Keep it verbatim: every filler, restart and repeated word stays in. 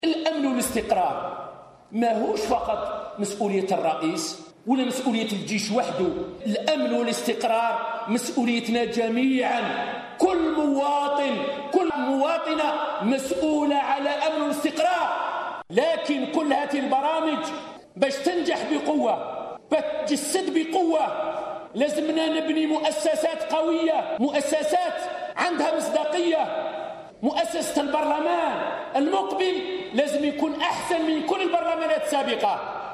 الأمن والاستقرار ماهوش فقط مسؤولية الرئيس ولا مسؤولية الجيش وحده. الأمن والاستقرار مسؤوليتنا جميعا. كل مواطن كل مواطنة مسؤولة على أمن والاستقرار. لكن كل هذه البرامج باش تنجح بقوة، باش تجسد بقوة، لازمنا نبني مؤسسات قوية، مؤسسات عندها مصداقية. مؤسسة البرلمان المقبل لازم يكون أحسن من كل البرلمانات السابقة.